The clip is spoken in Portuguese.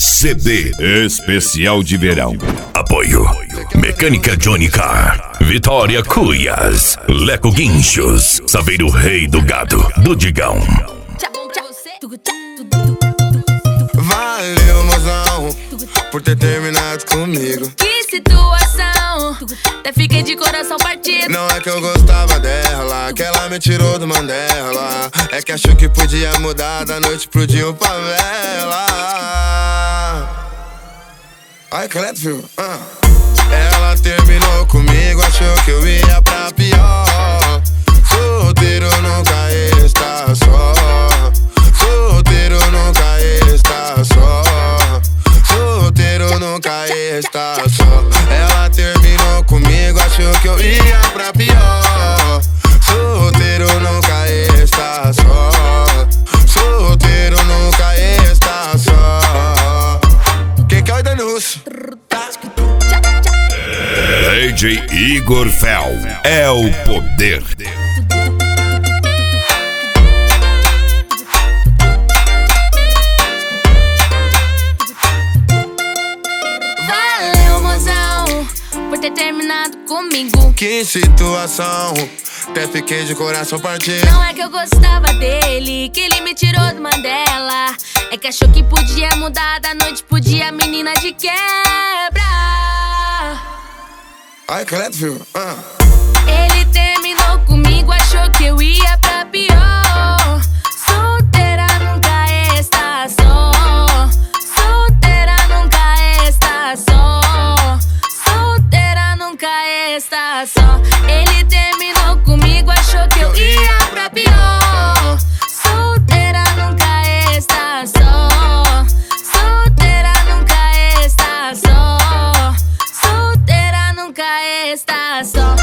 CD especial de verão. Apoio Mecânica Johnny Car, Vitória Cuias, Leco Guinchos, Saveiro Rei do Gado, do Digão. Valeu, mozão, por ter terminado comigo. Que situação, até fiquei de coração partido. Não é que eu gostava dela, que ela me tirou do Mandela. É que achou que podia mudar da noite pro dia um favela. Ai, credo, filho. Ela terminou comigo, achou que eu ia pra pior. Solteiro nunca está só. Solteiro nunca está só. Solteiro nunca está só. Ela terminou comigo, achou que eu ia pra pior. Solteiro nunca está só. Solteiro nunca está só. Quem quer o Danusso? DJ Igor Fel é o poder. Valeu, mozão, por ter terminado comigo. Que situação, até fiquei de coração partido. Não é que eu gostava dele, que ele me tirou do Mandela. É que achou que podia mudar da noite pro dia, menina de quebra. Ai, credo, filho. Ele terminou comigo, achou que eu ia pra pior. Solteira nunca está só. Solteira nunca está só. Solteira nunca está só. Ele terminou comigo, achou que eu ia pra pior. Solteira nunca está só. Solteira nunca está só. Solteira nunca está só.